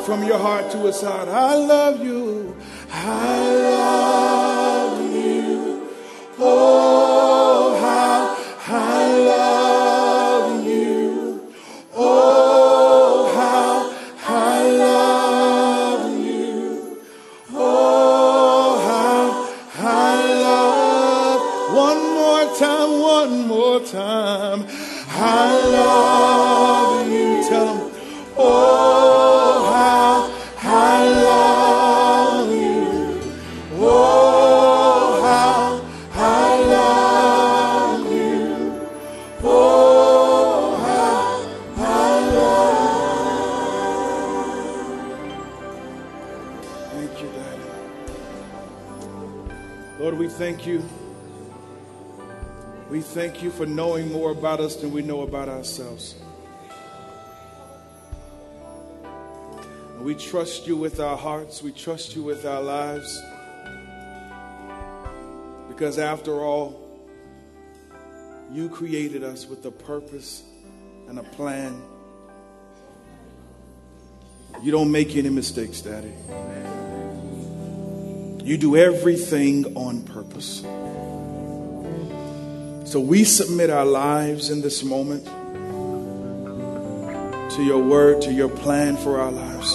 from your heart to his heart. I love you. I love you. Oh, how I love you. Oh, how I love you. Oh, how I love. One more time. I love you. Tell them. Oh, how I love you. Oh, how I love you. Oh, how I love. Thank you, Daddy. Lord, we thank you. We thank you for knowing more about us than we know about ourselves. We trust you with our hearts. We trust you with our lives. Because after all, you created us with a purpose and a plan. You don't make any mistakes, Daddy. You do everything on purpose. So we submit our lives in this moment to your word, to your plan for our lives.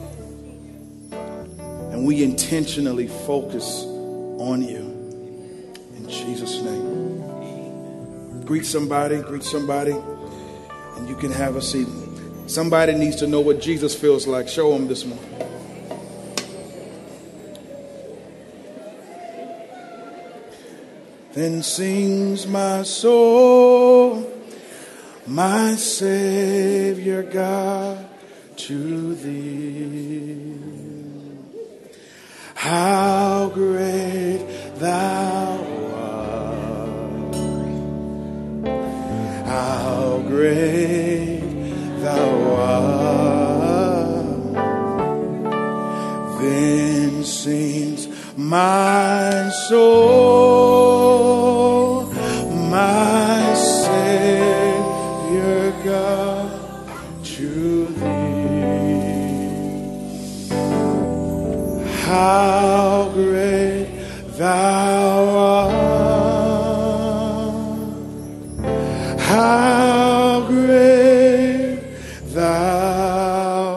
And we intentionally focus on you. In Jesus' name. Greet somebody, and you can have a seat. Somebody needs to know what Jesus feels like. Show them this morning. Then sings my soul, my Savior God, to thee. How great thou art. How great thou art. Then sings my soul, my Savior God, to thee. How great thou art. How great thou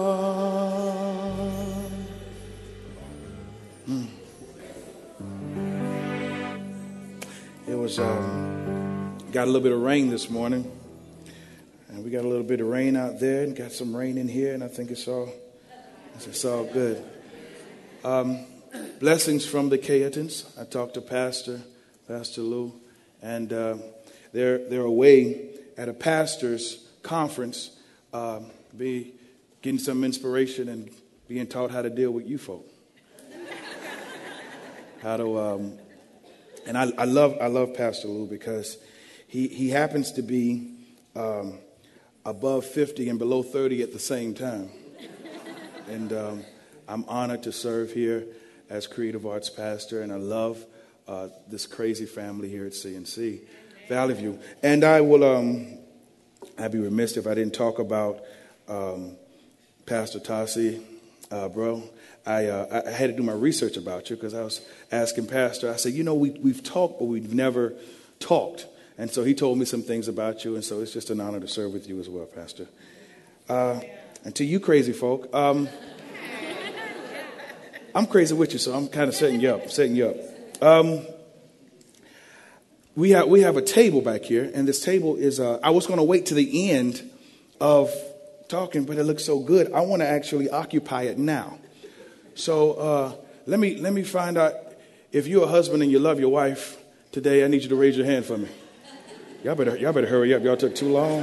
art. It was got a little bit of rain this morning, and we got a little bit of rain out there, and got some rain in here, and I think it's all good. Blessings from the Cayetans. I talked to Pastor Lou, and they're away at a pastor's conference, getting some inspiration and being taught how to deal with you folk. How to and I love Pastor Lou because he happens to be above 50 and below 30 at the same time. And I'm honored to serve here as Creative Arts Pastor, and I love this crazy family here at CNC Valley View. And I will I'd be remiss if I didn't talk about Pastor Tassi, bro. I had to do my research about you because I was asking Pastor. I said, we've talked, but we've never talked. And so he told me some things about you, and so it's just an honor to serve with you as well, Pastor. And to you crazy folk, I'm crazy with you, so I'm kind of setting you up. We have a table back here, and this table is, I was going to wait to the end of talking, but it looks so good. I want to actually occupy it now. So let me find out if you're a husband and you love your wife today. I need you to raise your hand for me. Y'all better hurry up. Y'all took too long.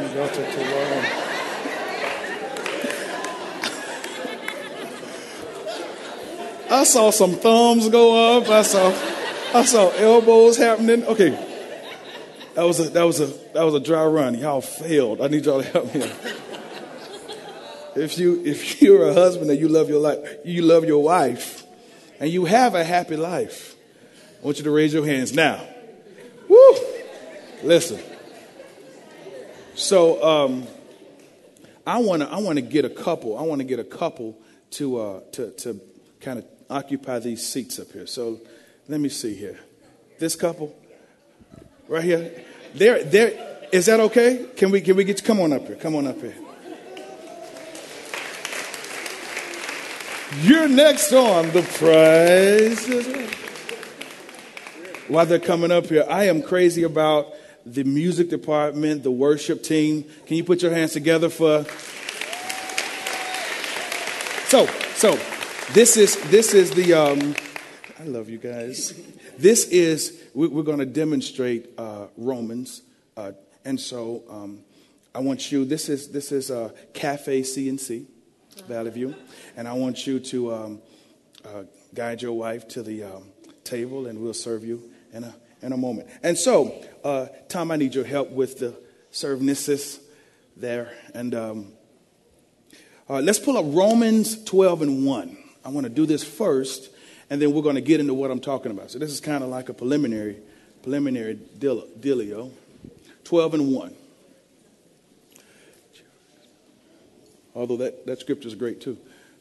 I saw some thumbs go up. I saw elbows happening. Okay, that was a dry run. Y'all failed. I need y'all to help me. If you're a husband and you love your wife, and you have a happy life, I want you to raise your hands now. Woo! Listen. So I want to get a couple. I want to get a couple to kind of occupy these seats up here. So let me see here. This couple right here. There. Is that okay? Can we get you? Come on up here. Come on up here. You're next on The Price is Right. While they're coming up here, I am crazy about the music department, the worship team. Can you put your hands together for? So this is the. I love you guys. This is we're going to demonstrate Romans, and so I want you. This is Cafe CNC, Valley View, and I want you to guide your wife to the table, and we'll serve you in a moment. And so, Tom, I need your help with the services there, and let's pull up Romans 12:1. I want to do this first, and then we're going to get into what I'm talking about. So this is kind of like a preliminary dealio. 12:1. Although that scripture is great too.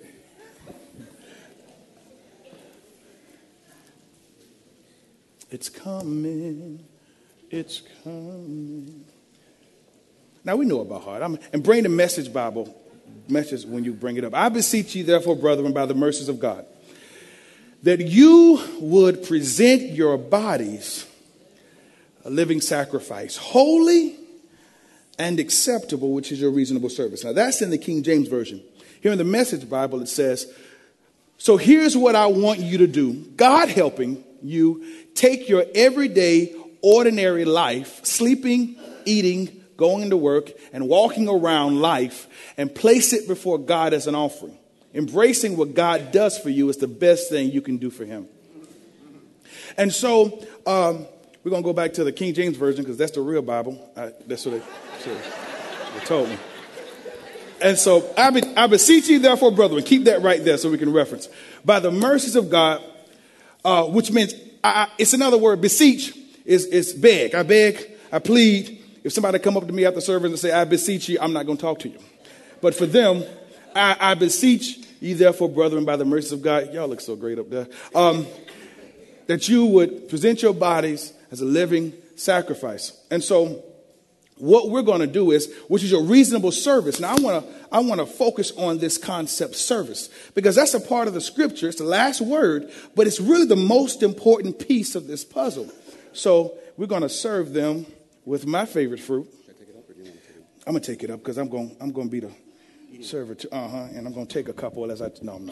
It's coming. It's coming. Now we know about heart. And bring the Message Bible message when you bring it up. I beseech you, therefore, brethren, by the mercies of God, that you would present your bodies a living sacrifice, holy and acceptable, which is your reasonable service. Now that's in the King James Version. Here in the Message Bible, it says, so here's what I want you to do. God helping you take your everyday, ordinary life, sleeping, eating, going to work, and walking around life, and place it before God as an offering. Embracing what God does for you is the best thing you can do for him. And so we're going to go back to the King James Version because that's the real Bible. That's what they told me. And so I beseech you, therefore, brethren, keep that right there so we can reference. By the mercies of God, which means, it's another word, beseech is beg. I beg, I plead. If somebody come up to me after service and say, I beseech you, I'm not going to talk to you. But for them, I beseech you, therefore, brethren, by the mercies of God. Y'all look so great up there. That you would present your bodies as a living sacrifice. And so what we're going to do is, which is your reasonable service. Now, I want to focus on this concept service because that's a part of the scripture. It's the last word, but it's really the most important piece of this puzzle. So we're going to serve them with my favorite fruit. I'm going to take it up because I'm going to be the server too. And I'm going to take a couple as no, I'm not.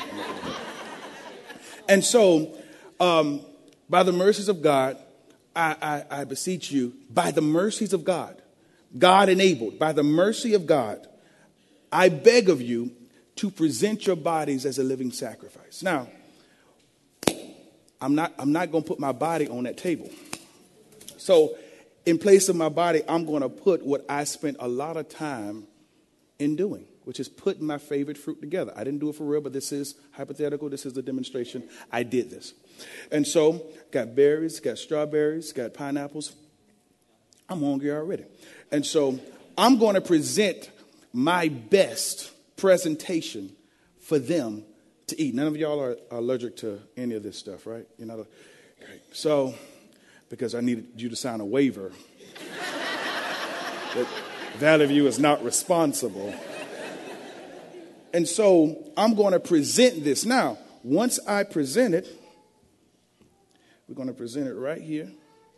And so, by the mercies of God, I beseech you, by the mercies of God, God enabled, by the mercy of God, I beg of you to present your bodies as a living sacrifice. Now, I'm not going to put my body on that table. So, in place of my body, I'm going to put what I spent a lot of time in doing, which is putting my favorite fruit together. I didn't do it for real, but this is hypothetical. This is the demonstration. I did this. And so, got berries, got strawberries, got pineapples. I'm hungry already. And so, I'm going to present my best presentation for them to eat. None of y'all are allergic to any of this stuff, right? You're not great. So, because I needed you to sign a waiver that Valley View is not responsible. And so I'm going to present this. Now, once I present it, we're going to present it right here.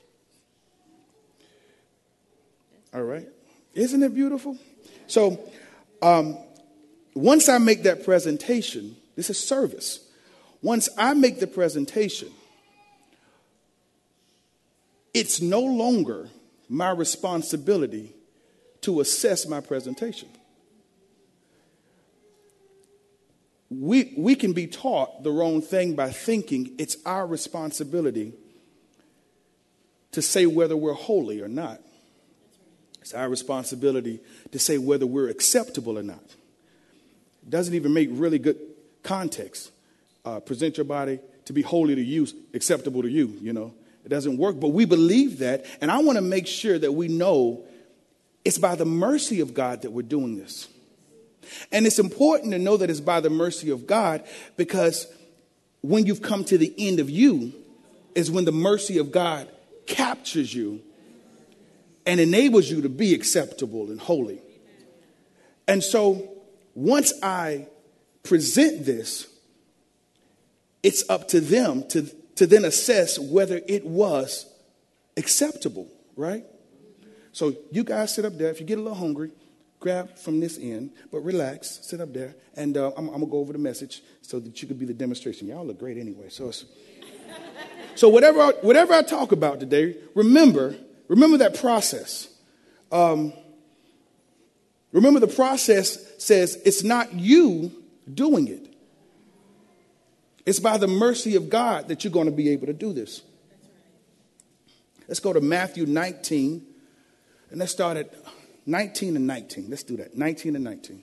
All right. Isn't it beautiful? So once I make that presentation, this is service. Once I make the presentation, it's no longer my responsibility to assess my presentation. We can be taught the wrong thing by thinking it's our responsibility to say whether we're holy or not. It's our responsibility to say whether we're acceptable or not. It doesn't even make really good context. Present your body to be holy to you, acceptable to you, you know. It doesn't work, but we believe that. And I want to make sure that we know it's by the mercy of God that we're doing this. And it's important to know that it's by the mercy of God, because when you've come to the end of you is when the mercy of God captures you and enables you to be acceptable and holy. And so once I present this, it's up to them to then assess whether it was acceptable, right? So you guys sit up there. If you get a little hungry, grab from this end, but relax, sit up there, and I'm going to go over the message so that you could be the demonstration. Y'all look great anyway. So whatever I talk about today, remember that process. Remember the process says it's not you doing it. It's by the mercy of God that you're going to be able to do this. Let's go to Matthew 19, and let's start at 19 and 19. Let's do that, 19 and 19.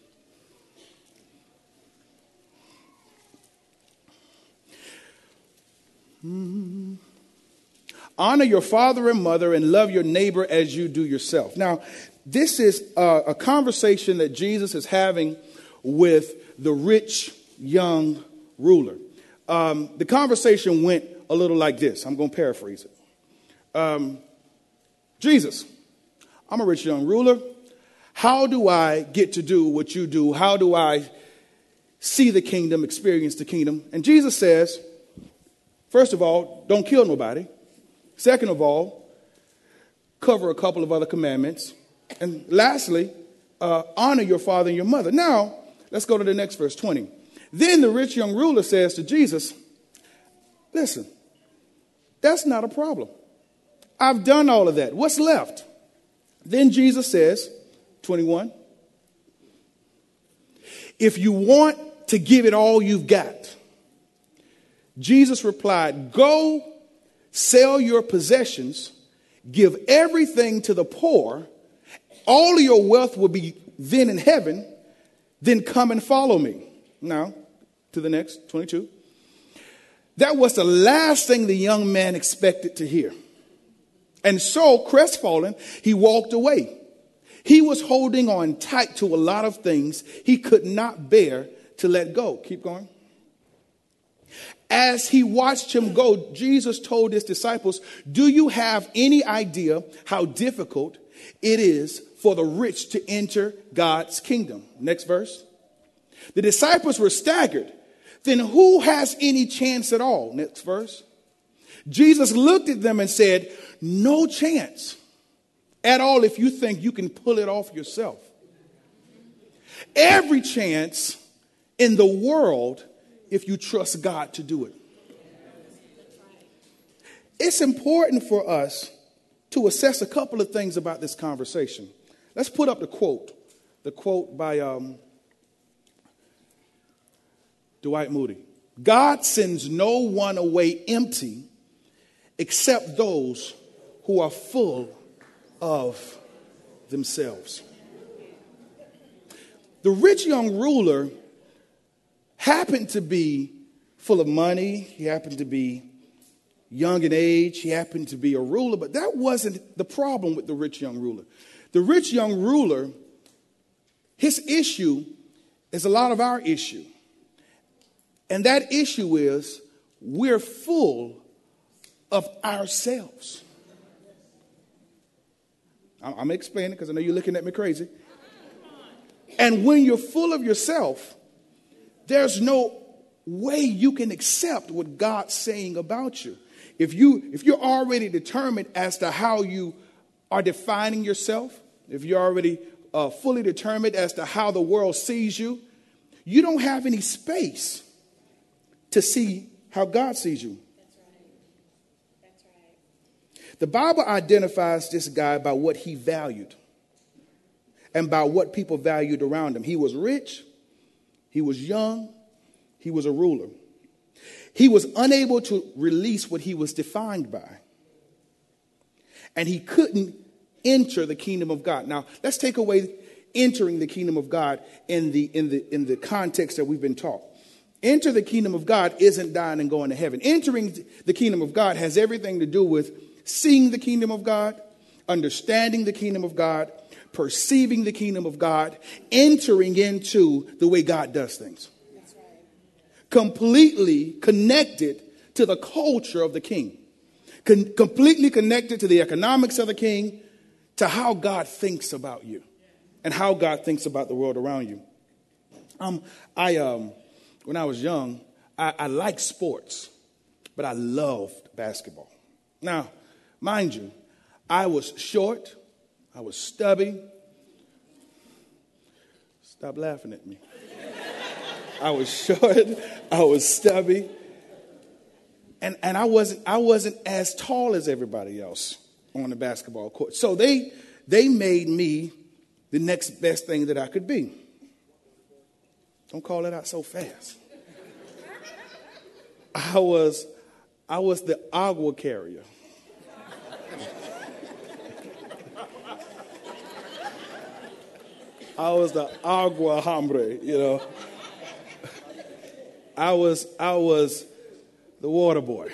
Honor your father and mother and love your neighbor as you do yourself. Now, this is a conversation that Jesus is having with the rich young ruler. The conversation went a little like this. I'm going to paraphrase it. Jesus, I'm a rich young ruler. How do I get to do what you do? How do I see the kingdom, experience the kingdom? And Jesus says, first of all, don't kill nobody. Second of all, cover a couple of other commandments. And lastly, honor your father and your mother. Now, let's go to the next verse, 20. Then the rich young ruler says to Jesus, listen, that's not a problem. I've done all of that. What's left? Then Jesus says, 21, if you want to give it all you've got, Jesus replied, go sell your possessions, give everything to the poor, all of your wealth will be then in heaven, then come and follow me. Now, to the next, 22. That was the last thing the young man expected to hear. And so, crestfallen, he walked away. He was holding on tight to a lot of things he could not bear to let go. Keep going. As he watched him go, Jesus told his disciples, do you have any idea how difficult it is for the rich to enter God's kingdom? Next verse. The disciples were staggered. Then who has any chance at all? Next verse. Jesus looked at them and said, no chance at all if you think you can pull it off yourself. Every chance in the world if you trust God to do it. It's important for us to assess a couple of things about this conversation. Let's put up the quote by Dwight Moody. God sends no one away empty except those who are full of themselves. The rich young ruler happened to be full of money. He happened to be young in age. He happened to be a ruler, but that wasn't the problem with the rich young ruler. The rich young ruler, his issue is a lot of our issue. And that issue is we're full of ourselves. I'm explaining because I know you're looking at me crazy. And when you're full of yourself, there's no way you can accept what God's saying about you. If you're already determined as to how you are defining yourself, if you're already fully determined as to how the world sees you, you don't have any space to see how God sees you. That's right. The Bible identifies this guy by what he valued and by what people valued around him. He was rich. He was young. He was a ruler. He was unable to release what he was defined by. And he couldn't enter the kingdom of God. Now, let's take away entering the kingdom of God in the context that we've been taught. Enter the kingdom of God isn't dying and going to heaven. Entering the kingdom of God has everything to do with seeing the kingdom of God understanding the kingdom of God, perceiving the kingdom of God, entering into the way God does things. That's right. Completely connected to the culture of the king. Completely connected to the economics of the king, to how God thinks about you and how God thinks about the world around you. When I was young, I liked sports, but I loved basketball. Now, mind you, I was short, I was stubby. Stop laughing at me. I was short, I was stubby. And I wasn't as tall as everybody else on the basketball court. So they made me the next best thing that I could be. Don't call it out so fast. I was the agua carrier. I was the agua hombre, you know. I was the water boy.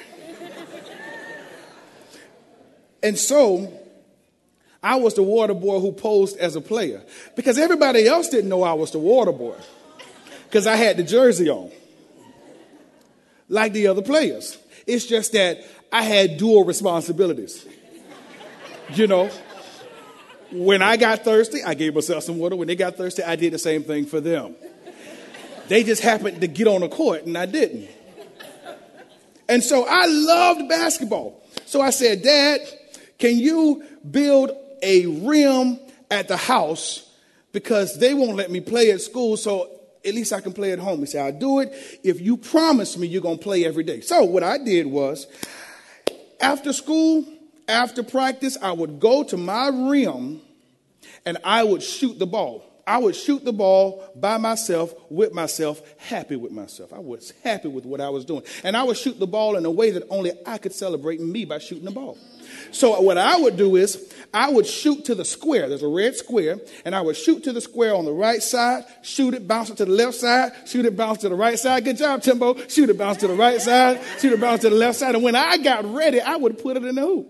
And so I was the water boy who posed as a player because everybody else didn't know I was the water boy because I had the jersey on like the other players. It's just that I had dual responsibilities. You know, when I got thirsty, I gave myself some water. When they got thirsty, I did the same thing for them. They just happened to get on the court and I didn't. And so I loved basketball. So I said, Dad, can you build a rim at the house because they won't let me play at school, so at least I can play at home. He said, I'll do it if you promise me you're going to play every day. So what I did was, after school, after practice, I would go to my rim and I would shoot the ball. I would shoot the ball by myself, with myself, happy with myself. I was happy with what I was doing. And I would shoot the ball in a way that only I could celebrate me by shooting the ball. So what I would do is I would shoot to the square. There's a red square. And I would shoot to the square on the right side, shoot it, bounce it to the left side, shoot it, bounce to the right side. Good job, Timbo. Shoot it, bounce to the right side, shoot it, bounce to the left side. And when I got ready, I would put it in the hoop.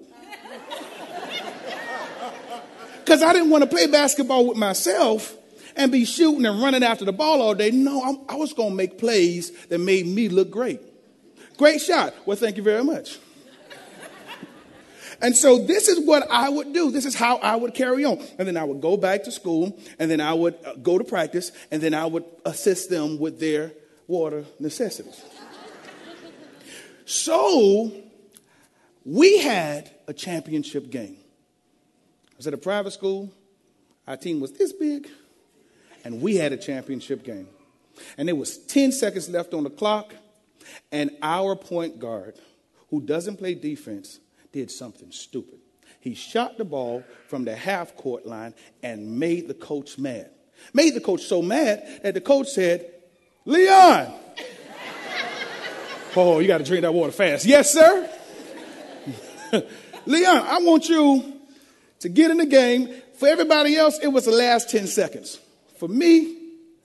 Because I didn't want to play basketball with myself and be shooting and running after the ball all day. No, I was going to make plays that made me look great. Great shot. Well, thank you very much. And so this is what I would do. This is how I would carry on. And then I would go back to school, and then I would go to practice, and then I would assist them with their water necessities. So we had a championship game. I was at a private school. Our team was this big. And we had a championship game. And there was 10 seconds left on the clock. And our point guard, who doesn't play defense, did something stupid. He shot the ball from the half-court line and made the coach mad. Made the coach so mad that the coach said, Leon. Oh, you got to drink that water fast. Yes, sir. Leon, I want you to get in the game. For everybody else, it was the last 10 seconds. For me,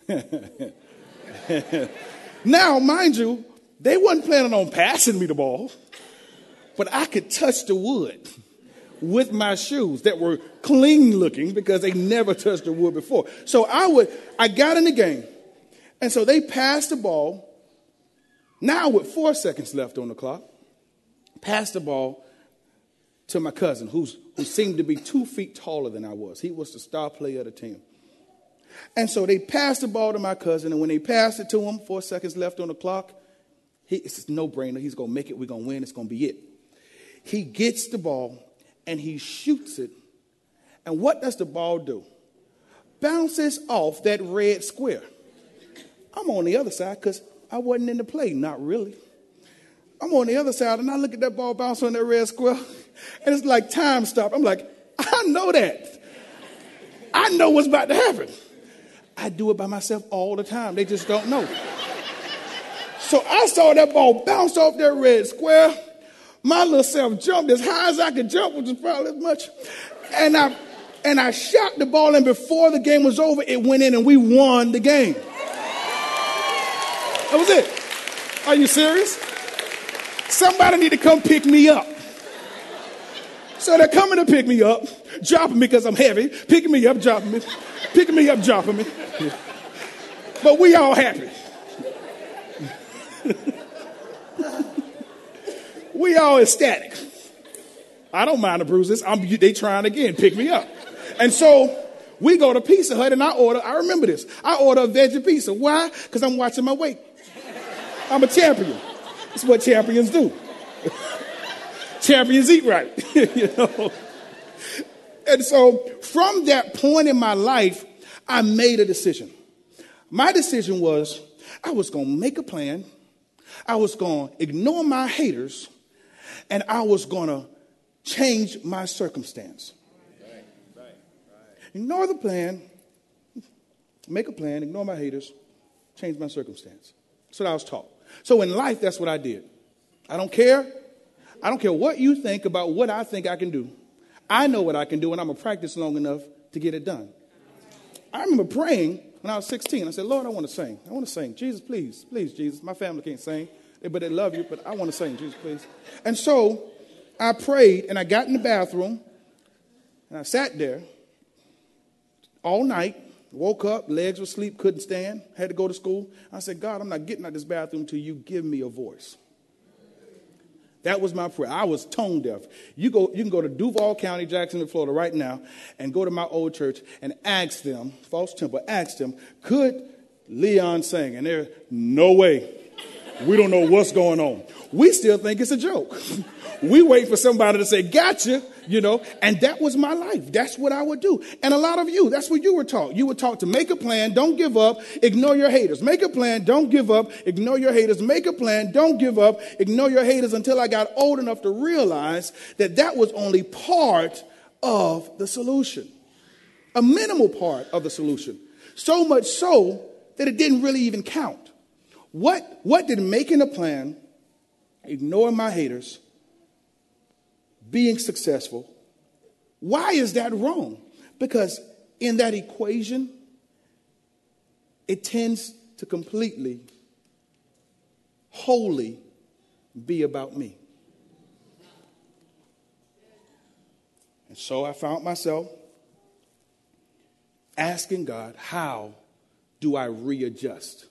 now, mind you, they wasn't planning on passing me the ball, but I could touch the wood with my shoes that were clean looking because they never touched the wood before. So I got in the game. And so they passed the ball. Now with 4 seconds left on the clock, passed the ball to my cousin who seemed to be 2 feet taller than I was. He was the star player of the team. And so they passed the ball to my cousin, and when they passed it to him, 4 seconds left on the clock, it's a no-brainer. He's going to make it. We're going to win. It's going to be it. He gets the ball, and he shoots it. And what does the ball do? Bounces off that red square. I'm on the other side because I wasn't in the play. Not really. I'm on the other side, and I look at that ball bounce on that red square, and it's like time stop. I'm like, I know that. I know what's about to happen. I do it by myself all the time. They just don't know. So I saw that ball bounce off that red square. My little self jumped as high as I could jump, which is probably as much. And I shot the ball, and before the game was over, it went in, and we won the game. That was it. Are you serious? Somebody need to come pick me up. So they're coming to pick me up. dropping me because I'm heavy, picking me up, dropping me, picking me up, dropping me. But we all happy. We all ecstatic. I don't mind the bruises. They trying again, pick me up. And so we go to Pizza Hut and I remember this. I order a veggie pizza. Why? Because I'm watching my weight. I'm a champion. That's what champions do. Champions eat right. You know? And so from that point in my life, I made a decision. My decision was I was going to make a plan. I was going to ignore my haters, and I was going to change my circumstance. Right. Ignore the plan, make a plan, ignore my haters, change my circumstance. That's what I was taught. So in life, that's what I did. I don't care. I don't care what you think about what I think I can do. I know what I can do, and I'm going to practice long enough to get it done. I remember praying when I was 16. I said, Lord, I want to sing. I want to sing. Jesus, please, please, Jesus. My family can't sing, but they love you, but I want to sing. Jesus, please. And so I prayed, and I got in the bathroom, and I sat there all night, woke up, legs were asleep, couldn't stand, had to go to school. I said, God, I'm not getting out of this bathroom until you give me a voice. That was my prayer. I was tone deaf. You can go to Duval County, Jacksonville, Florida right now and go to my old church and ask them, False Temple, ask them, could Leon sing? And they're, no way. We don't know what's going on. We still think it's a joke. We wait for somebody to say, gotcha, and that was my life. That's what I would do. And a lot of you, that's what you were taught. You were taught to make a plan, don't give up, ignore your haters. Make a plan, don't give up, ignore your haters. Make a plan, don't give up, ignore your haters, until I got old enough to realize that that was only part of the solution, a minimal part of the solution. So much so that it didn't really even count. What did making a plan, ignoring my haters, being successful, why is that wrong? Because in that equation, it tends to completely, wholly be about me. And so I found myself asking God, how do I readjust?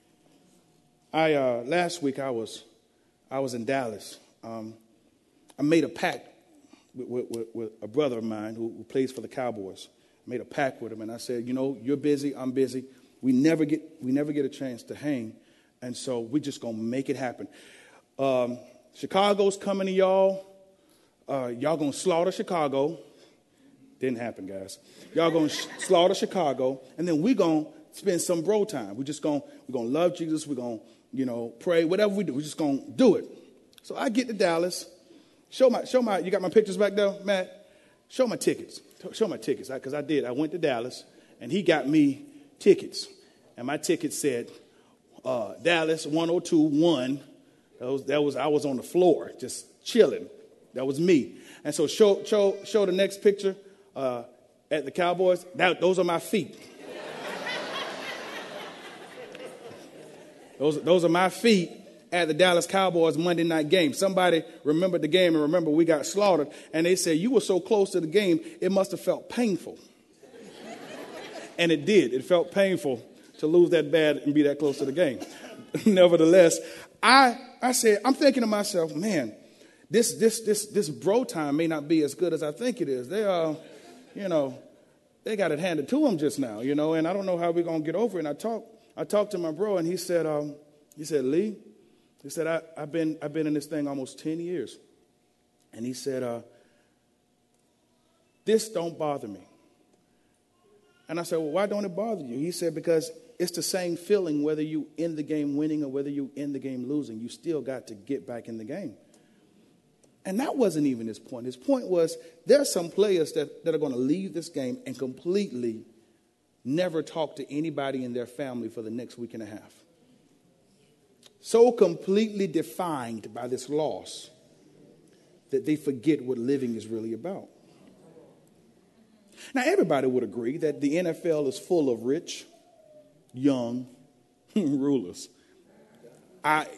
Last week I was in Dallas. I made a pact with a brother of mine who plays for the Cowboys. I made a pact with him, and I said, you're busy, I'm busy. We never get a chance to hang, and so we're just gonna make it happen. Chicago's coming to y'all. Y'all gonna slaughter Chicago. Didn't happen, guys. Y'all gonna slaughter Chicago, and then we're gonna spend some bro time. We're gonna love Jesus. We're gonna pray, whatever we do. We're just gonna do it. So I get to Dallas. Show my. You got my pictures back there, Matt? Show my tickets. Show my tickets, because I did. I went to Dallas, and he got me tickets, and my ticket said Dallas 102-1. That was I was on the floor just chilling. That was me. And so show the next picture at the Cowboys. Those are my feet. Those are my feet at the Dallas Cowboys Monday night game. Somebody remembered the game and remember we got slaughtered. And they said, you were so close to the game, it must have felt painful. And it did. It felt painful to lose that bad and be that close to the game. Nevertheless, I said, I'm thinking to myself, man, this bro time may not be as good as I think it is. They are, they got it handed to them just now, and I don't know how we're going to get over it. And I talked to my bro, and he said, Lee, he said, I've been in this thing almost 10 years. And he said, this don't bother me. And I said, well, why don't it bother you? He said, because it's the same feeling whether you end the game winning or whether you end the game losing. You still got to get back in the game. And that wasn't even his point. His point was there are some players that are going to leave this game and completely never talk to anybody in their family for the next week and a half. So completely defined by this loss that they forget what living is really about. Now, everybody would agree that the NFL is full of rich, young rulers. I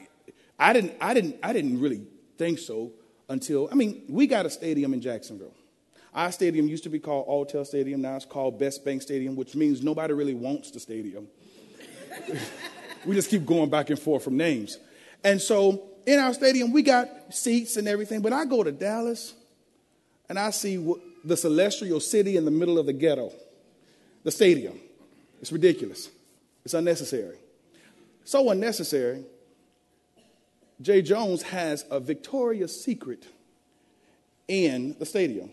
didn't really think so until, we got a stadium in Jacksonville. Our stadium used to be called Alltel Stadium. Now it's called Best Bank Stadium, which means nobody really wants the stadium. We just keep going back and forth from names. And so in our stadium, we got seats and everything. But I go to Dallas, and I see the celestial city in the middle of the ghetto, the stadium. It's ridiculous. It's unnecessary. So unnecessary, Jay Jones has a Victoria's Secret in the stadium.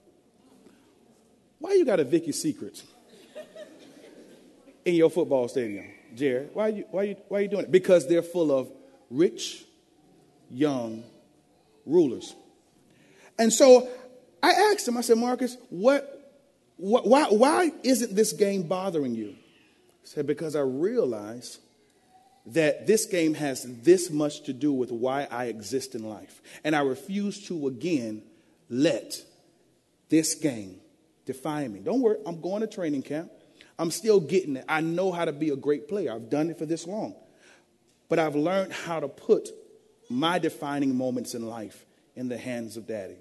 Why you got a Vicky's Secret in your football stadium, Jared? Why are you doing it? Because they're full of rich, young rulers. And so I asked him, I said, Marcus, why isn't this game bothering you? He said, because I realize that this game has this much to do with why I exist in life. And I refuse to, again, let this game define me. Don't worry, I'm going to training camp. I'm still getting it. I know how to be a great player. I've done it for this long. But I've learned how to put my defining moments in life in the hands of Daddy.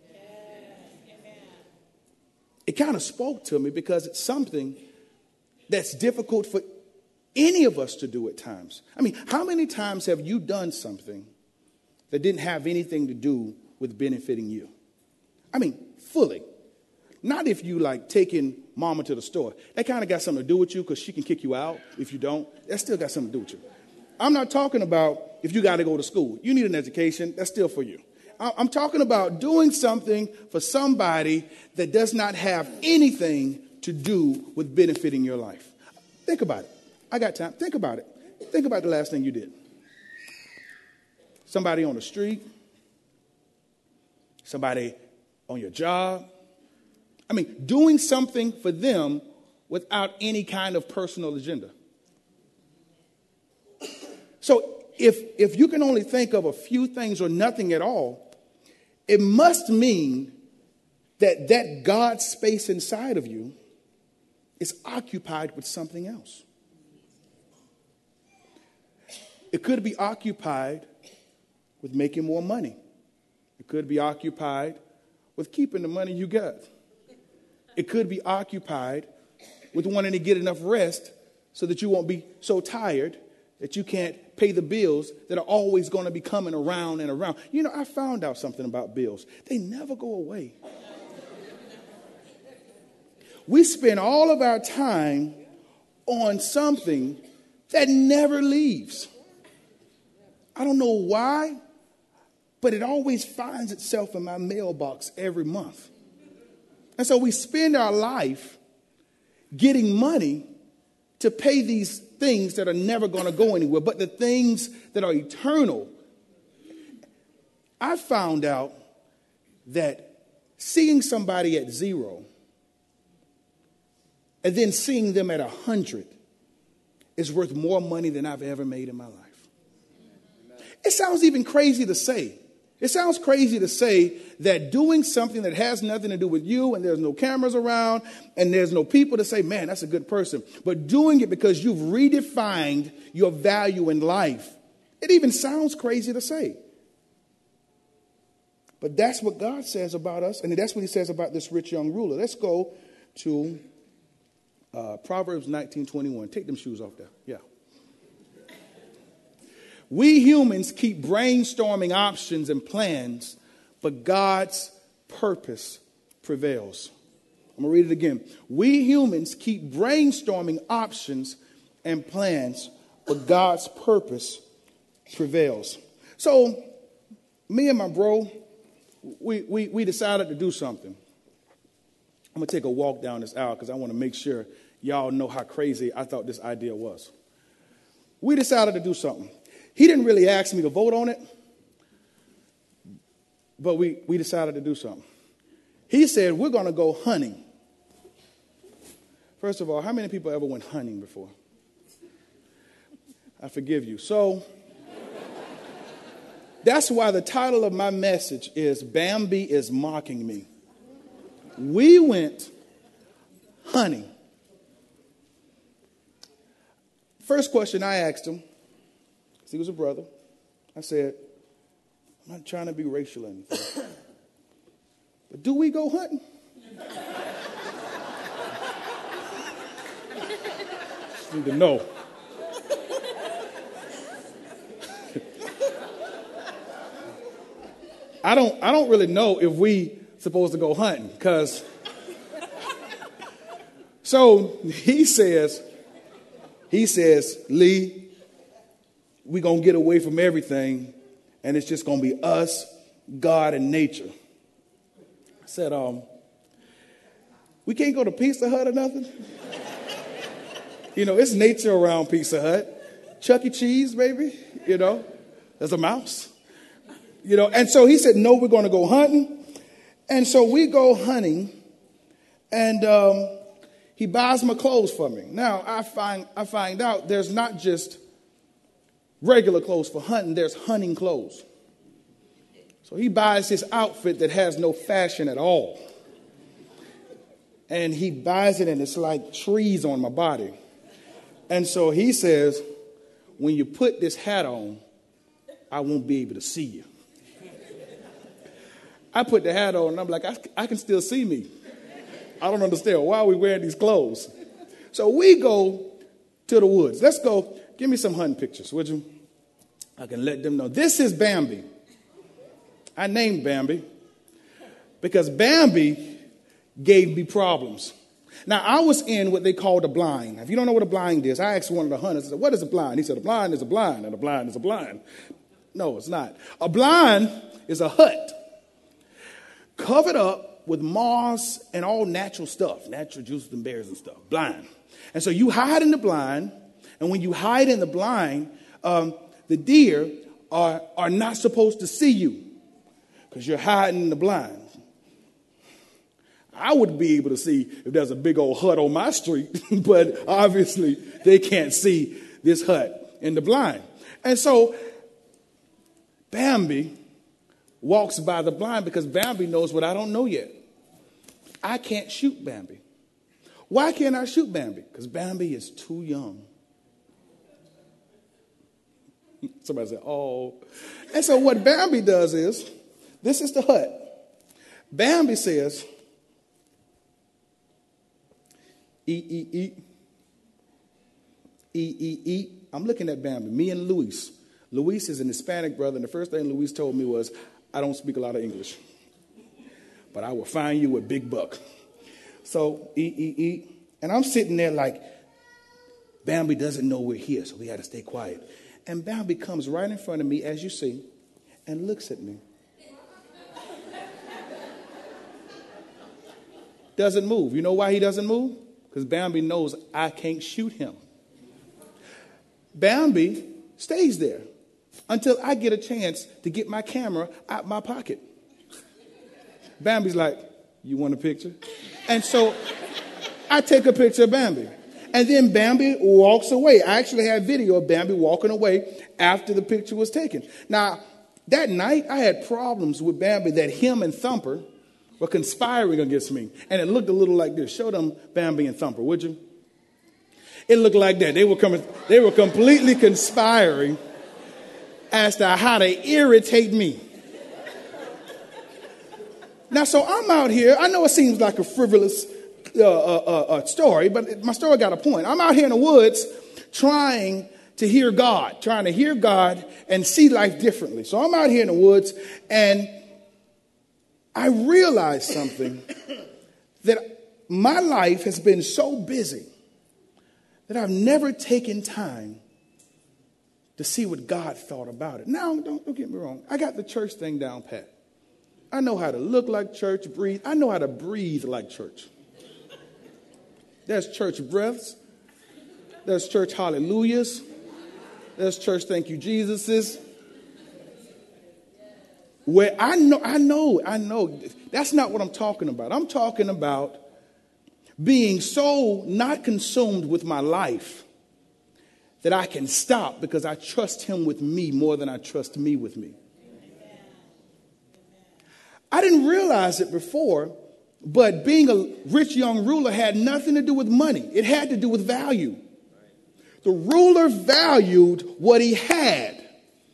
It kind of spoke to me because it's something that's difficult for any of us to do at times. I mean, how many times have you done something that didn't have anything to do with benefiting you? I mean, fully. Not if you like taking mama to the store. That kind of got something to do with you because she can kick you out if you don't. That still got something to do with you. I'm not talking about if you got to go to school. You need an education. That's still for you. I'm talking about doing something for somebody that does not have anything to do with benefiting your life. Think about it. I got time. Think about it. Think about the last thing you did. Somebody on the street. Somebody on your job. I mean, doing something for them without any kind of personal agenda. So if you can only think of a few things or nothing at all, it must mean that God space inside of you is occupied with something else. It could be occupied with making more money. It could be occupied with keeping the money you got. It could be occupied with wanting to get enough rest so that you won't be so tired that you can't pay the bills that are always going to be coming around and around. You know, I found out something about bills. They never go away. We spend all of our time on something that never leaves. I don't know why, but it always finds itself in my mailbox every month. And so we spend our life getting money to pay these things that are never going to go anywhere, but the things that are eternal. I found out that seeing somebody at 0 and then seeing them at 100 is worth more money than I've ever made in my life. It sounds even crazy to say. It sounds crazy to say that doing something that has nothing to do with you and there's no cameras around and there's no people to say, man, that's a good person. But doing it because you've redefined your value in life. It even sounds crazy to say. But that's what God says about us. And that's what he says about this rich young ruler. Let's go to Proverbs 19:21. Take them shoes off there. Yeah. We humans keep brainstorming options and plans, but God's purpose prevails. I'm going to read it again. We humans keep brainstorming options and plans, but God's purpose prevails. So me and my bro, we decided to do something. I'm going to take a walk down this aisle because I want to make sure y'all know how crazy I thought this idea was. We decided to do something. He didn't really ask me to vote on it, but we decided to do something. He said, we're going to go hunting. First of all, how many people ever went hunting before? I forgive you. So that's why the title of my message is Bambi is Mocking Me. We went hunting. First question I asked him, because he was a brother, I said, I'm not trying to be racial or anything, but do we go hunting? Just need to know. I don't really know if we supposed to go hunting, because so he says, Lee, we're going to get away from everything, and it's just going to be us, God, and nature. I said, we can't go to Pizza Hut or nothing? You know, it's nature around Pizza Hut. Chuck E. Cheese, baby, you know, there's a mouse. You know, and so he said, no, we're going to go hunting. And so we go hunting, and he buys my clothes for me. Now, I find out there's not just regular clothes for hunting, there's hunting clothes. So he buys this outfit that has no fashion at all. And he buys it, and it's like trees on my body. And so he says, when you put this hat on, I won't be able to see you. I put the hat on, and I'm like, I can still see me. I don't understand. Why are we wearing these clothes? So we go to the woods. Let's go. Give me some hunting pictures, would you? I can let them know. This is Bambi. I named Bambi because Bambi gave me problems. Now, I was in what they call the blind. If you don't know what a blind is, I asked one of the hunters, I said, what is a blind? He said, a blind is a blind, and a blind is a blind. No, it's not. A blind is a hut covered up with moss and all natural stuff, natural juices and berries and stuff, blind. And so you hide in the blind, and when you hide in the blind, the deer are not supposed to see you because you're hiding in the blind. I would be able to see if there's a big old hut on my street, but obviously they can't see this hut in the blind. And so Bambi walks by the blind because Bambi knows what I don't know yet. I can't shoot Bambi. Why can't I shoot Bambi? Because Bambi is too young. Somebody said, oh. And so what Bambi does is, this is the hut. Bambi says, eat, eat, eat. Eat, eat, eat. I'm looking at Bambi, me and Luis. Luis is an Hispanic brother, and the first thing Luis told me was, I don't speak a lot of English, but I will find you a big buck. So eat, eat, eat. And I'm sitting there like, Bambi doesn't know we're here, so we got to stay quiet. And Bambi comes right in front of me, as you see, and looks at me. Doesn't move. You know why he doesn't move? Because Bambi knows I can't shoot him. Bambi stays there until I get a chance to get my camera out my pocket. Bambi's like, you want a picture? And so I take a picture of Bambi. And then Bambi walks away. I actually have video of Bambi walking away after the picture was taken. Now, that night, I had problems with Bambi that him and Thumper were conspiring against me. And it looked a little like this. Show them Bambi and Thumper, would you? It looked like that. They were completely conspiring as to how to irritate me. Now, so I'm out here. I know it seems like a frivolous story, but my story got a point. I'm out here in the woods trying to hear God and see life differently. So I'm out here in the woods, and I realized something, that my life has been so busy that I've never taken time to see what God thought about it. Now, don't get me wrong. I got the church thing down pat. I know how to look like church, breathe. I know how to breathe like church. There's church breaths. There's church hallelujahs. There's church thank you Jesuses. Where I know. That's not what I'm talking about. I'm talking about being so not consumed with my life that I can stop because I trust him with me more than I trust me with me. I didn't realize it before, but being a rich young ruler had nothing to do with money. It had to do with value. The ruler valued what he had,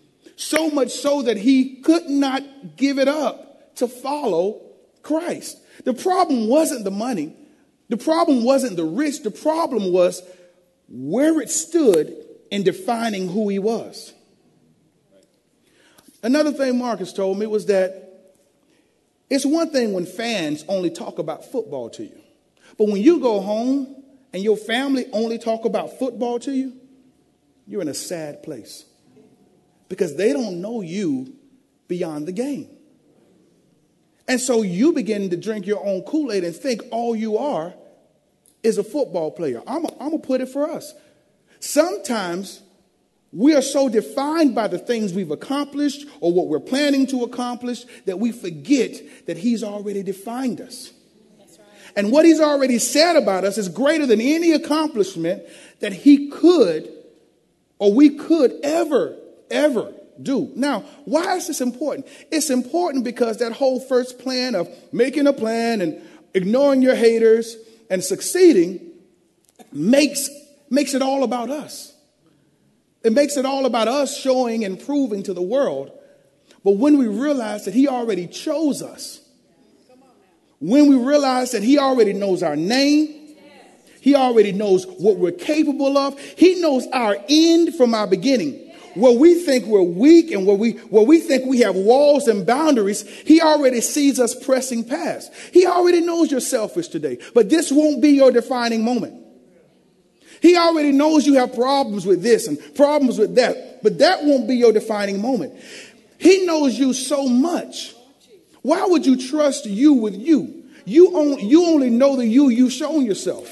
so much so that he could not give it up to follow Christ. The problem wasn't the money. The problem wasn't the rich. The problem was where it stood in defining who he was. Another thing Marcus told me was that it's one thing when fans only talk about football to you. But when you go home and your family only talk about football to you, you're in a sad place. Because they don't know you beyond the game. And so you begin to drink your own Kool-Aid and think all you are is a football player. I'm going to put it for us. Sometimes we are so defined by the things we've accomplished or what we're planning to accomplish that we forget that he's already defined us. That's right. And what he's already said about us is greater than any accomplishment that he could or we could ever do. Now, why is this important? It's important because that whole first plan of making a plan and ignoring your haters and succeeding makes it all about us. It makes it all about us showing and proving to the world. But when we realize that he already chose us, when we realize that he already knows our name, he already knows what we're capable of, he knows our end from our beginning. Where we think we're weak and where we think we have walls and boundaries, he already sees us pressing past. He already knows you're selfish today, but this won't be your defining moment. He already knows you have problems with this and problems with that, but that won't be your defining moment. He knows you so much. Why would you trust you with you? You only know the you've shown yourself.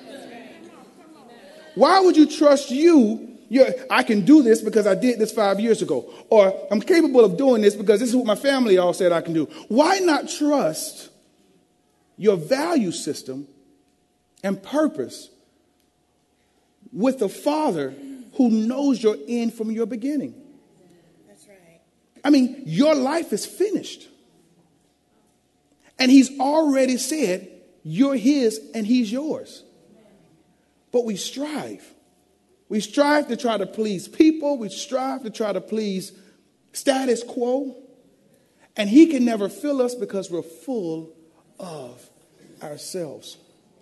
Why would you trust you? I can do this because I did this 5 years ago. Or I'm capable of doing this because this is what my family all said I can do. Why not trust your value system and purpose with the Father who knows your end from your beginning? That's right. I mean, your life is finished. And he's already said you're his and he's yours. But we strive. We strive to try to please people. We strive to try to please status quo. And he can never fill us because we're full of ourselves.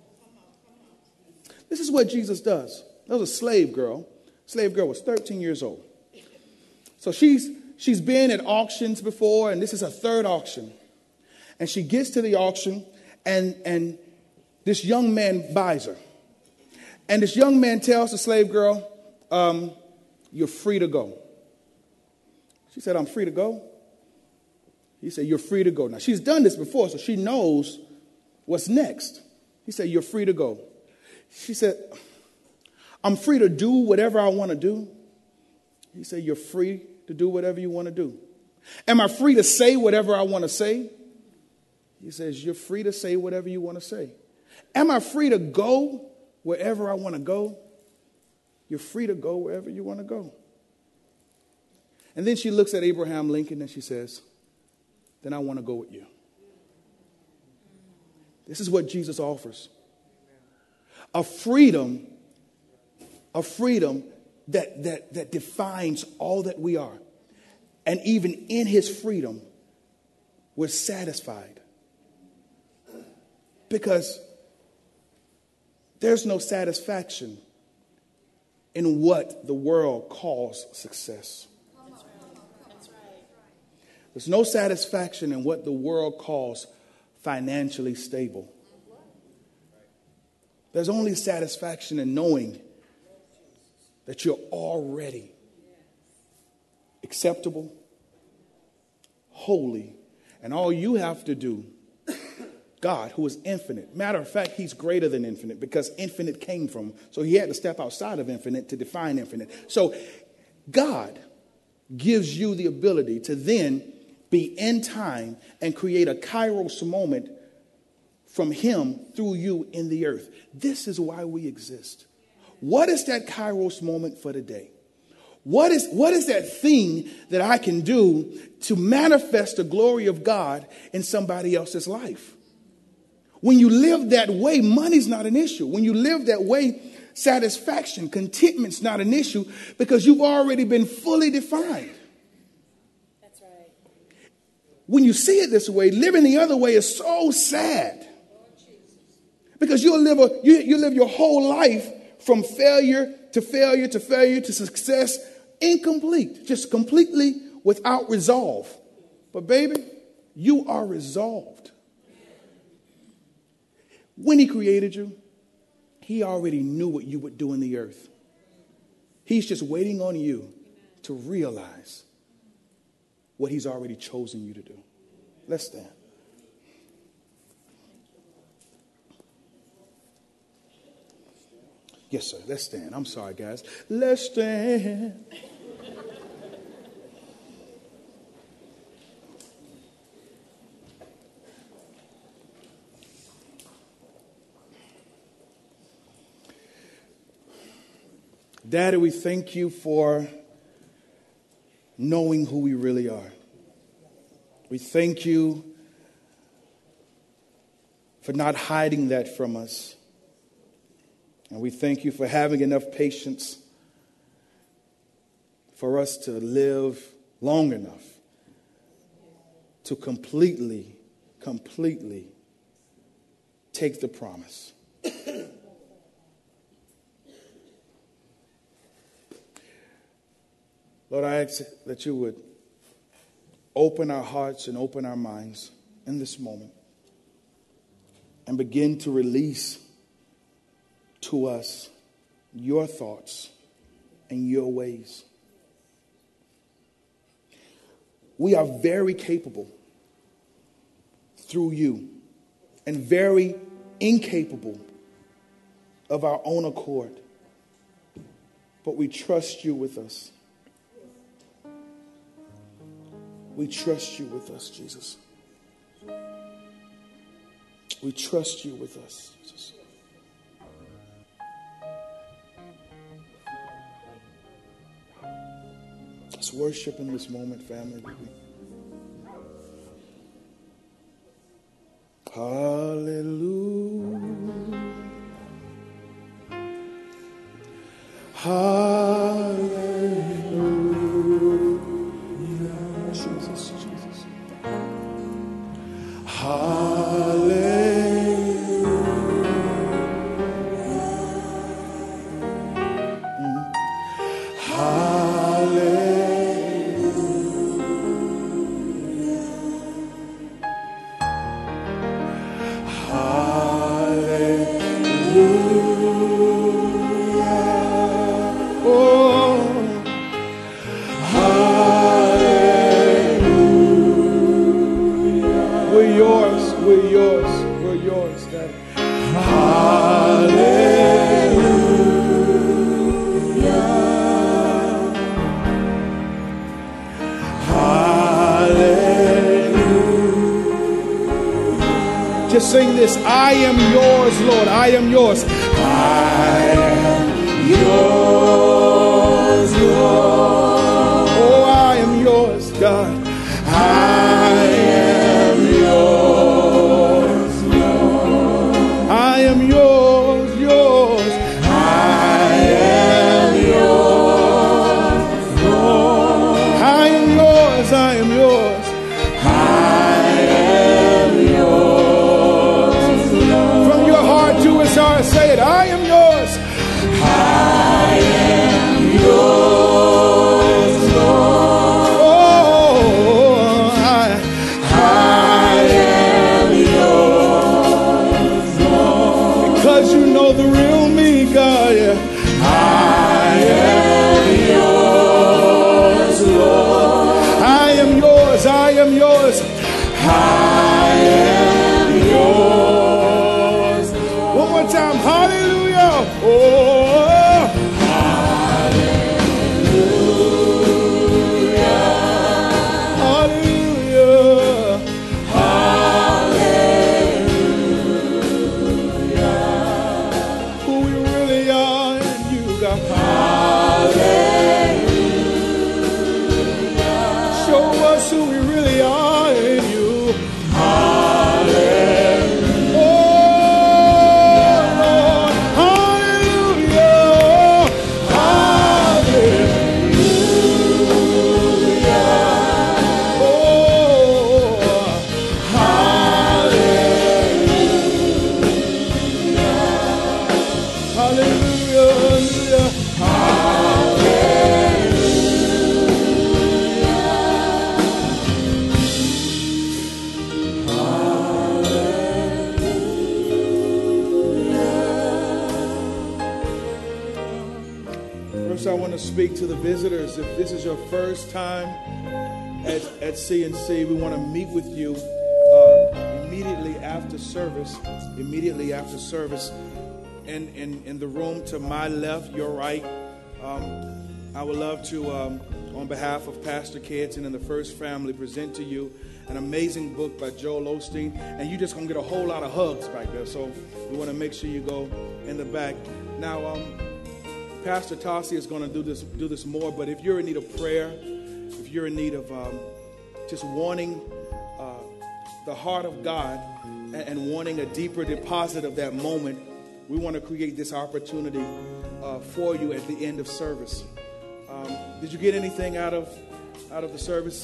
This is what Jesus does. There was a slave girl. Slave girl was 13 years old. So she's been at auctions before, and this is her third auction. And she gets to the auction, and this young man buys her. And this young man tells the slave girl, you're free to go. She said, I'm free to go? He said, you're free to go. Now, she's done this before, so she knows what's next. He said, you're free to go. She said, I'm free to do whatever I want to do. He said, you're free to do whatever you want to do. Am I free to say whatever I want to say? He says, you're free to say whatever you want to say. Am I free to go wherever I want to go? You're free to go wherever you want to go. And then she looks at Abraham Lincoln and she says, then I want to go with you. This is what Jesus offers. A freedom that defines all that we are. And even in his freedom, we're satisfied. Because there's no satisfaction in what the world calls success. That's right. There's no satisfaction in what the world calls financially stable. There's only satisfaction in knowing that you're already acceptable, holy, and all you have to do, God, who is infinite. Matter of fact, he's greater than infinite because infinite came from him. So he had to step outside of infinite to define infinite. So God gives you the ability to then be in time and create a kairos moment from him through you in the earth. This is why we exist. What is that kairos moment for today? What is that thing that I can do to manifest the glory of God in somebody else's life? When you live that way, money's not an issue. When you live that way, satisfaction, contentment's not an issue because you've already been fully defined. That's right. when you see it this way, living the other way is so sad. Because you live your whole life from failure to failure to failure to success, incomplete, just completely without resolve. But baby, you are resolved. When he created you, he already knew what you would do in the earth. He's just waiting on you to realize what he's already chosen you to do. Let's stand. Yes, sir. Let's stand. I'm sorry, guys. Let's stand. Daddy, we thank you for knowing who we really are. We thank you for not hiding that from us. And we thank you for having enough patience for us to live long enough to completely take the promise. Lord, I ask that you would open our hearts and open our minds in this moment and begin to release to us your thoughts and your ways. We are very capable through you and very incapable of our own accord. But we trust you with us. We trust you with us, Jesus. We trust you with us, Jesus. Let's worship in this moment, family. Hallelujah. Hallelujah. Jesus, Jesus. Hallelujah. Just sing this. I am yours, Lord. I am yours. I am yours, Lord. Oh, I am yours, God. I am yours, Lord. I am yours, yours. I am yours, Lord. I am yours, I am yours. Say it. I am yours. I am yours, Lord. Oh, I am yours, Lord. Because you know the real me, God. Yeah. I am yours, Lord. I am yours. I am yours. I am yours. One more time, hallelujah. Oh, hallelujah. Hallelujah. Hallelujah. Who we really are in you, God. Hallelujah. Show us who we really are in you. First, I want to speak to the visitors. If this is your first time at CNC, we want to meet with you immediately after service. In the room to my left, your right. I would love to, on behalf of Pastor Kedson and the First Family, present to you an amazing book by Joel Osteen. And you're just going to get a whole lot of hugs back there. So we want to make sure you go in the back. Now, Pastor Tassi is going to do this more. But if you're in need of prayer, if you're in need of just wanting the heart of God and wanting a deeper deposit of that moment, we want to create this opportunity for you at the end of service. Did you get anything out of the service?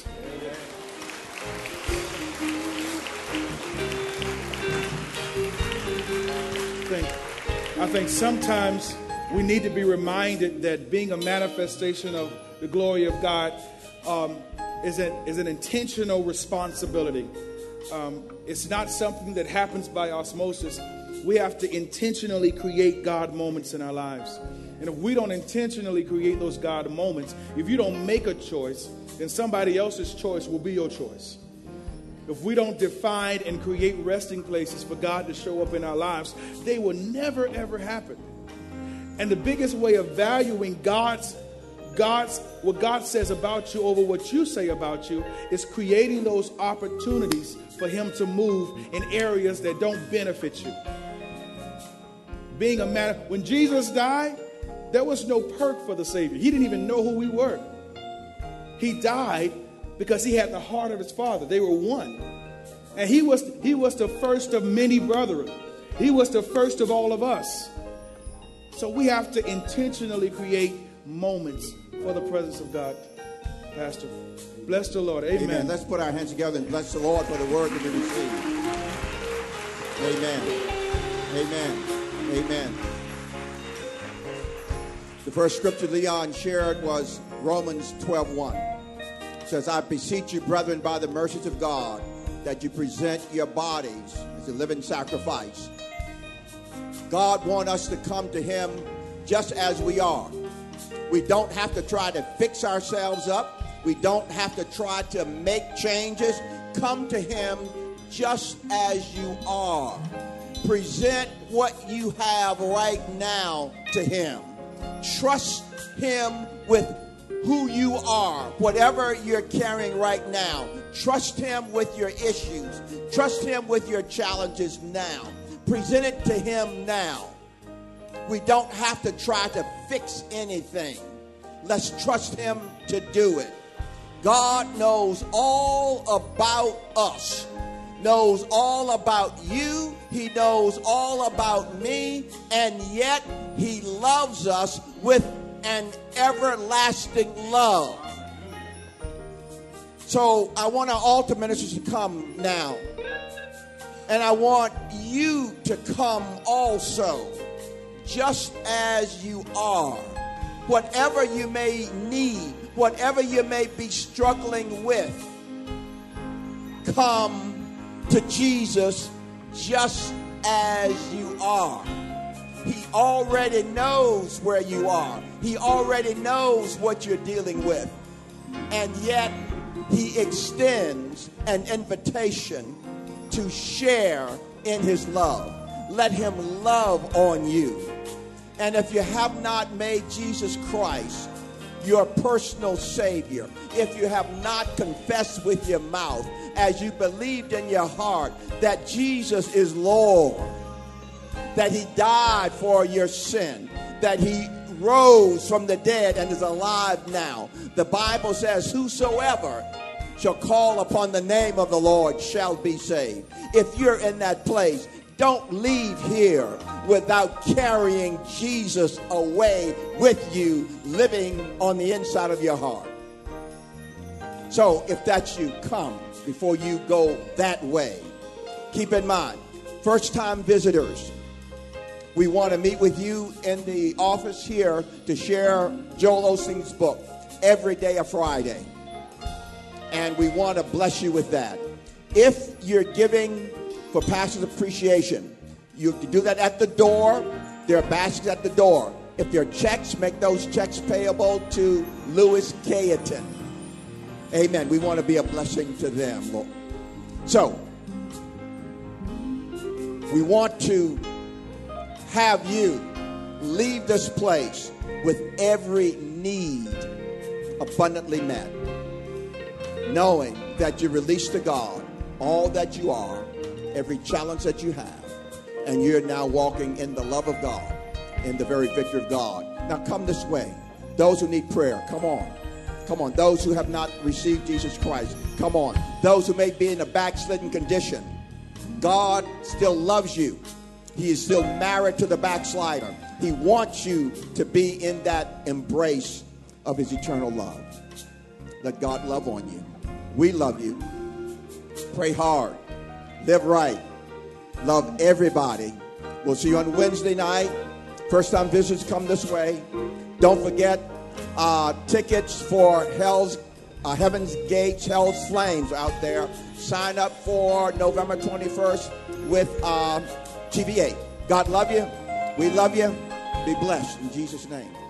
I think sometimes we need to be reminded that being a manifestation of the glory of God is an intentional responsibility. It's not something that happens by osmosis. We have to intentionally create God moments in our lives. And if we don't intentionally create those God moments, if you don't make a choice, then somebody else's choice will be your choice. If we don't define and create resting places for God to show up in our lives, they will never, ever happen. And the biggest way of valuing what God says about you over what you say about you is creating those opportunities for Him to move in areas that don't benefit you. Being a man, when Jesus died, there was no perk for the Savior. He didn't even know who we were. He died because He had the heart of His Father. They were one. And He was the first of many brethren. He was the first of all of us. So we have to intentionally create moments for the presence of God. Pastor, bless the Lord. Amen. Amen. Let's put our hands together and bless the Lord for the word that we received. Amen. Amen. Amen. The first scripture Leon shared was Romans 12:1. It says, I beseech you, brethren, by the mercies of God, that you present your bodies as a living sacrifice. God wants us to come to Him just as we are. We don't have to try to fix ourselves up. We don't have to try to make changes. Come to Him just as you are. Present what you have right now to Him. Trust Him with who you are, whatever you're carrying right now. Trust Him with your issues. Trust Him with your challenges now. Present it to Him now. We don't have to try to fix anything. Let's trust Him to do it. God knows all about us, knows all about you. He knows all about me, and yet He loves us with an everlasting love. So I want our altar ministers to come now. And I want you to come also, just as you are. Whatever you may need, whatever you may be struggling with, come to Jesus just as you are. He already knows where you are. He already knows what you're dealing with. And yet, He extends an invitation to share in His love. Let Him love on you. And if you have not made Jesus Christ your personal Savior, if you have not confessed with your mouth as you believed in your heart that Jesus is Lord, that He died for your sin, that He rose from the dead and is alive now. The Bible says, whosoever shall call upon the name of the Lord shall be saved. If you're in that place, don't leave here without carrying Jesus away with you, living on the inside of your heart. So if that's you, come before you go that way. Keep in mind, first-time visitors, We want to meet with you in the office here to share Joel Osteen's book every day of Friday. And we want to bless you with that. If you're giving for Pastor's Appreciation, you can do that at the door. There are baskets at the door. If there are checks, make those checks payable to Louis Cayeton. Amen. We want to be a blessing to them, Lord. So, we want to have you leave this place with every need abundantly met, knowing that you release to God all that you are, every challenge that you have, and you're now walking in the love of God, in the very victory of God. Now come this way. Those who need prayer, come on. Come on. Those who have not received Jesus Christ, come on. Those who may be in a backslidden condition, God still loves you. He is still married to the backslider. He wants you to be in that embrace of his eternal love. Let God love on you. We love you. Pray hard. Live right. Love everybody. We'll see you on Wednesday night. First-time visitors, come this way. Don't forget tickets for Heaven's Gates, Hell's Flames out there. Sign up for November 21st with TV8. God love you. We love you. Be blessed in Jesus' name.